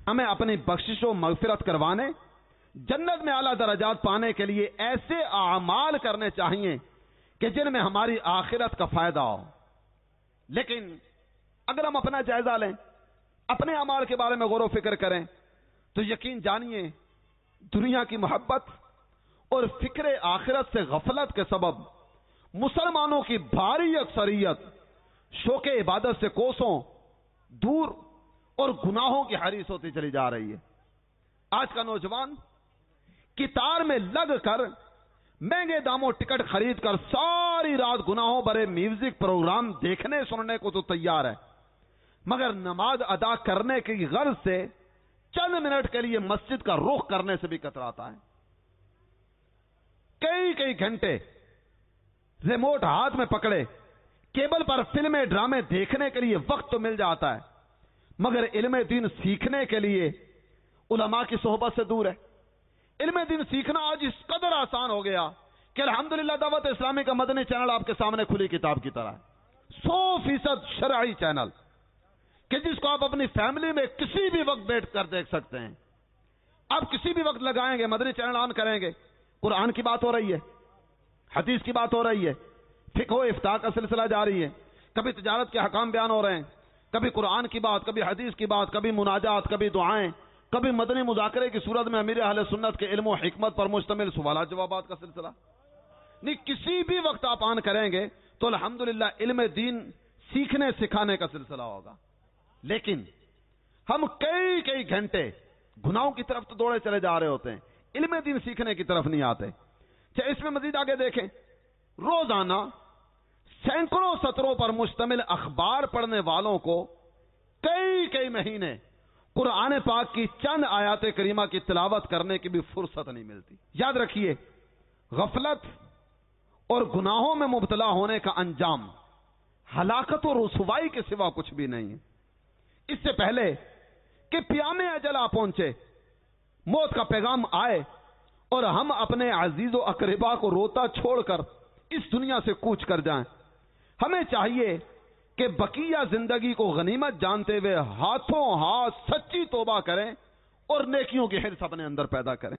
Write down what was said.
ہمیں اپنی بخشش و مغفرت کروانے، جنت میں اعلیٰ درجات پانے کے لیے ایسے اعمال کرنے چاہیے کہ جن میں ہماری آخرت کا فائدہ ہو۔ لیکن اگر ہم اپنا جائزہ لیں، اپنے اعمال کے بارے میں غور و فکر کریں، تو یقین جانیے دنیا کی محبت اور فکر آخرت سے غفلت کے سبب مسلمانوں کی بھاری اکثریت شوق عبادت سے کوسوں دور اور گناہوں کی حریص ہوتی چلی جا رہی ہے۔ آج کا نوجوان قطار میں لگ کر مہنگے داموں ٹکٹ خرید کر ساری رات گناہوں بھرے میوزک پروگرام دیکھنے سننے کو تو تیار ہے، مگر نماز ادا کرنے کی غرض سے چند منٹ کے لیے مسجد کا رخ کرنے سے بھی کتراتا ہے۔ کئی گھنٹے ریموٹ ہاتھ میں پکڑے کیبل پر فلمیں ڈرامے دیکھنے کے لیے وقت تو مل جاتا ہے، مگر علم دین سیکھنے کے لیے علماء کی صحبت سے دور ہے۔ علم دین سیکھنا آج اس قدر آسان ہو گیا کہ الحمدللہ دعوت اسلامی کا مدنی چینل آپ کے سامنے کھلی کتاب کی طرح ہے، 100% شرعی چینل کہ جس کو آپ اپنی فیملی میں کسی بھی وقت بیٹھ کر دیکھ سکتے ہیں۔ آپ کسی بھی وقت لگائیں گے، مدنی چینل آن کریں گے، قرآن کی بات ہو رہی ہے، حدیث کی بات ہو رہی ہے، فقہ و افتاء کا سلسلہ جاری ہے، کبھی تجارت کے حکام بیان ہو رہے ہیں، کبھی قرآن کی بات، کبھی حدیث کی بات، کبھی مناجات، کبھی دعائیں، کبھی مدنی مذاکرے کی صورت میں امیر اہل سنت کے علم و حکمت پر مشتمل سوالات جوابات کا سلسلہ۔ نہیں، کسی بھی وقت آپ آن کریں گے تو الحمدللہ علم دین سیکھنے سکھانے کا سلسلہ ہوگا۔ لیکن ہم کئی گھنٹے گناہوں کی طرف تو دوڑے چلے جا رہے ہوتے ہیں، علم دین سیکھنے کی طرف نہیں آتے۔ چاہے اس میں مزید آگے دیکھیں، روزانہ سینکڑوں سطروں پر مشتمل اخبار پڑھنے والوں کو کئی مہینے قرآن پاک کی چند آیات کریمہ کی تلاوت کرنے کی بھی فرصت نہیں ملتی۔ یاد رکھیے، غفلت اور گناہوں میں مبتلا ہونے کا انجام ہلاکت اور رسوائی کے سوا کچھ بھی نہیں ہے۔ اس سے پہلے کہ پیام اجل آ پہنچے، موت کا پیغام آئے اور ہم اپنے عزیز و اقربا کو روتا چھوڑ کر اس دنیا سے کوچ کر جائیں، ہمیں چاہیے کہ بقیہ زندگی کو غنیمت جانتے ہوئے ہاتھوں ہاتھ سچی توبہ کریں اور نیکیوں کی حرص اپنے اندر پیدا کریں۔